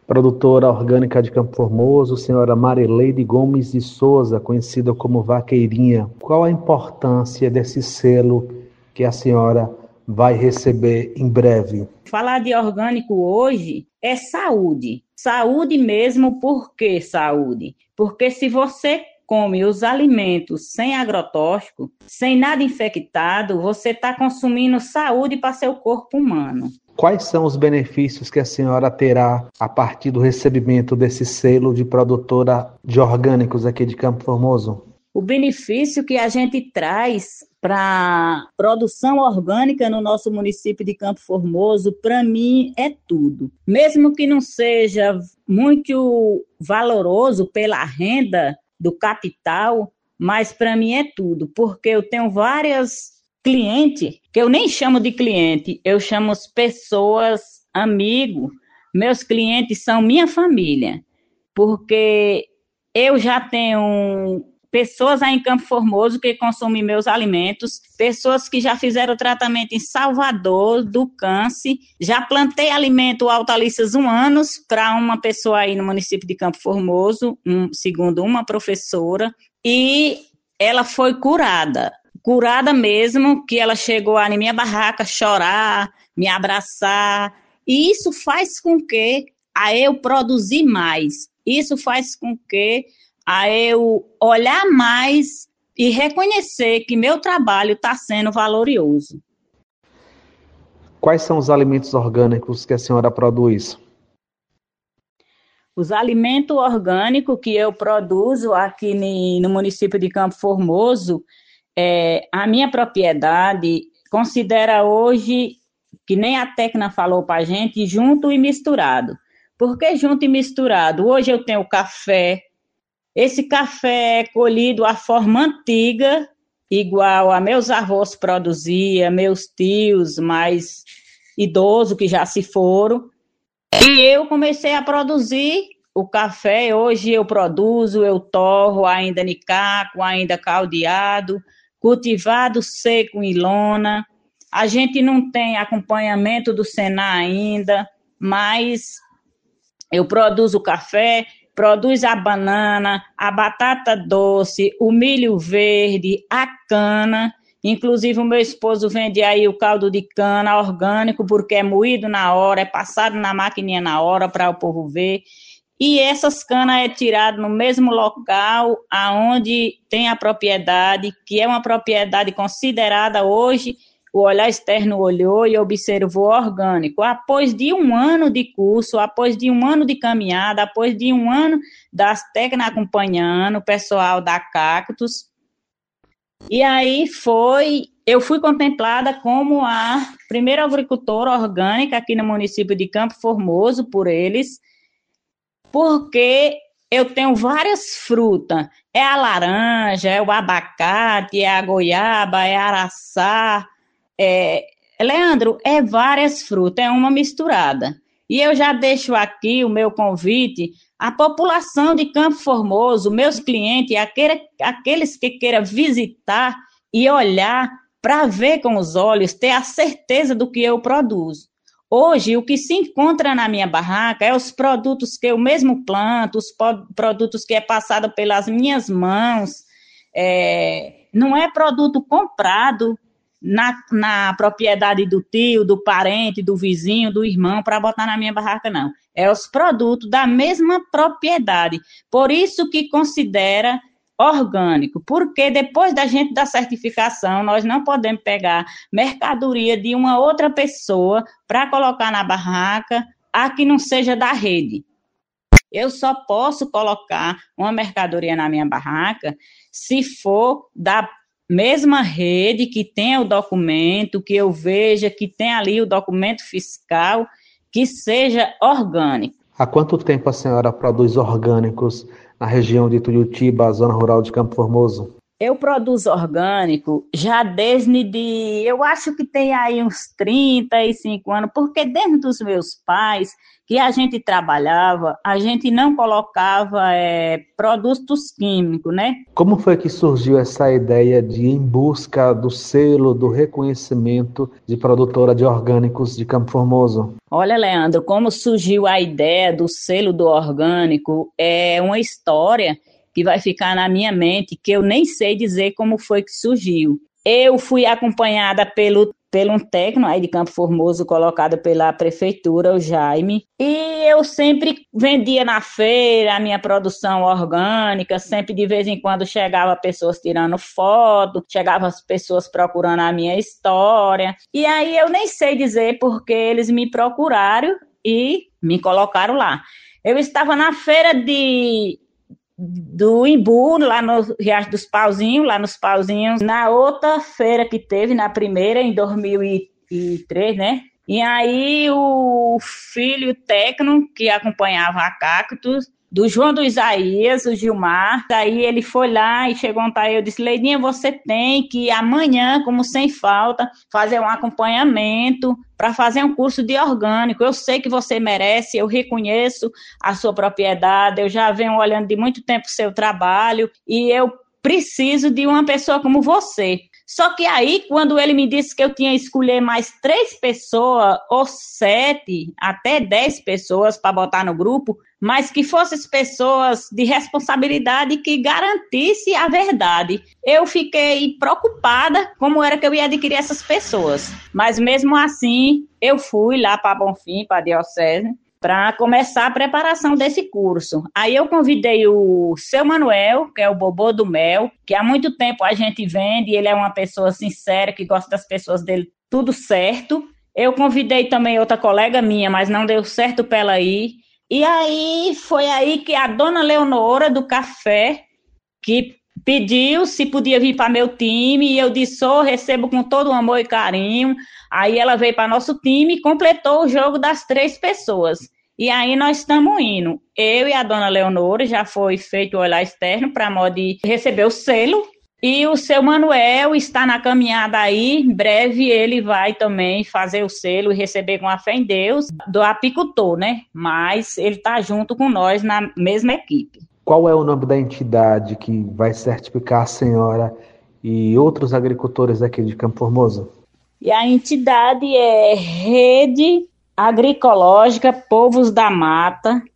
Produtora orgânica de Campo Formoso, senhora Marileide Gomes de Souza, conhecida como Vaqueirinha. Qual a importância desse selo que a senhora vai receber em breve? Falar de orgânico hoje é saúde. Saúde mesmo, por que saúde? Porque se você come os alimentos sem agrotóxico, sem nada infectado, você está consumindo saúde para seu corpo humano. Quais são os benefícios que a senhora terá a partir do recebimento desse selo de produtora de orgânicos aqui de Campo Formoso? O benefício que a gente traz para a produção orgânica no nosso município de Campo Formoso, para mim, é tudo. Mesmo que não seja muito valoroso pela renda do capital, mas para mim é tudo, porque eu tenho várias clientes, que eu nem chamo de cliente, eu chamo as pessoas amigos. Meus clientes são minha família, porque eu já tenho pessoas aí em Campo Formoso que consomem meus alimentos, pessoas que já fizeram tratamento em Salvador do câncer, já plantei alimento hortaliças 1 ano para uma pessoa aí no município de Campo Formoso, segundo uma professora, e ela foi curada mesmo, que ela chegou à minha barraca chorar, me abraçar, e isso faz com que a eu produzir mais, isso faz com que a eu olhar mais e reconhecer que meu trabalho está sendo valoroso. Quais são os alimentos orgânicos que a senhora produz? Os alimentos orgânicos que eu produzo aqui no município de Campo Formoso, a minha propriedade considera hoje, que nem a Tecna falou para a gente, junto e misturado. Por que junto e misturado? Hoje eu tenho café. Esse café é colhido à forma antiga, igual a meus avós produziam, meus tios mais idosos que já se foram. E eu comecei a produzir o café. Hoje eu produzo, eu torro ainda em caco, ainda caldeado, cultivado seco em lona. A gente não tem acompanhamento do Senar ainda, mas eu produzo o café, produz a banana, a batata doce, o milho verde, a cana. Inclusive, o meu esposo vende aí o caldo de cana orgânico, porque é moído na hora, é passado na maquininha na hora para o povo ver. E essas canas é tirado no mesmo local aonde tem a propriedade, que é uma propriedade considerada hoje, o olhar externo olhou e observou orgânico. Após de 1 ano de curso, após de 1 ano de caminhada, após de 1 ano das técnicas acompanhando o pessoal da Cactus, e aí eu fui contemplada como a primeira agricultora orgânica aqui no município de Campo Formoso por eles, porque eu tenho várias frutas, é a laranja, é o abacate, é a goiaba, é a araçá, Leandro, é várias frutas, é uma misturada. E eu já deixo aqui o meu convite à população de Campo Formoso, meus clientes, aqueles que queiram visitar e olhar para ver com os olhos, ter a certeza do que eu produzo. Hoje, o que se encontra na minha barraca é os produtos que eu mesmo planto, os produtos que é passado pelas minhas mãos, não é produto comprado na propriedade do tio, do parente, do vizinho, do irmão, para botar na minha barraca, não. É os produtos da mesma propriedade. Por isso que considera orgânico, porque depois da gente dar certificação, nós não podemos pegar mercadoria de uma outra pessoa para colocar na barraca, a que não seja da rede. Eu só posso colocar uma mercadoria na minha barraca se for da mesma rede, que tenha o documento, que eu veja que tem ali o documento fiscal, que seja orgânico. Há quanto tempo a senhora produz orgânicos na região de Turitiba, zona rural de Campo Formoso? Eu produzo orgânico já eu acho que tem aí uns 35 anos, porque desde os meus pais, que a gente trabalhava, a gente não colocava produtos químicos, né? Como foi que surgiu essa ideia de ir em busca do selo, do reconhecimento de produtora de orgânicos de Campo Formoso? Olha, Leandro, como surgiu a ideia do selo do orgânico, é uma história que vai ficar na minha mente, que eu nem sei dizer como foi que surgiu. Eu fui acompanhada pelo um técnico aí de Campo Formoso, colocado pela prefeitura, o Jaime, e eu sempre vendia na feira a minha produção orgânica, sempre de vez em quando chegava pessoas tirando foto, chegavam as pessoas procurando a minha história, e aí eu nem sei dizer porque eles me procuraram e me colocaram lá. Eu estava na feira do Imbu, lá no Riacho dos Pauzinhos, lá nos Pauzinhos, na outra feira que teve, na primeira, em 2003, né? E aí o filho técnico que acompanhava a Cactus, do João do Isaías, o Gilmar, aí ele foi lá e chegou a eu disse, Leidinha, você tem que amanhã, como sem falta, fazer um acompanhamento para fazer um curso de orgânico. Eu sei que você merece, eu reconheço a sua propriedade, eu já venho olhando de muito tempo o seu trabalho e eu preciso de uma pessoa como você. Só que aí, quando ele me disse que eu tinha que escolher mais 3 pessoas, ou 7, até 10 pessoas para botar no grupo, mas que fossem pessoas de responsabilidade que garantisse a verdade. Eu fiquei preocupada como era que eu ia adquirir essas pessoas. Mas mesmo assim, eu fui lá para Bonfim, para a Diocese, para começar a preparação desse curso. Aí eu convidei o seu Manuel, que é o Bobô do Mel, que há muito tempo a gente vende, ele é uma pessoa sincera, que gosta das pessoas dele tudo certo. Eu convidei também outra colega minha, mas não deu certo para ela ir. E aí foi aí que a dona Leonora do café, que pediu se podia vir para meu time, e eu disse, recebo com todo o amor e carinho. Aí ela veio para nosso time e completou o jogo das 3 pessoas. E aí nós estamos indo. Eu e a dona Leonora, já foi feito o olhar externo para modo de receber o selo. E o seu Manuel está na caminhada aí, em breve ele vai também fazer o selo e receber com a fé em Deus do apicultor, né? Mas ele está junto com nós na mesma equipe. Qual é o nome da entidade que vai certificar a senhora e outros agricultores aqui de Campo Formoso? E a entidade é Rede Agroecológica Povos da Mata,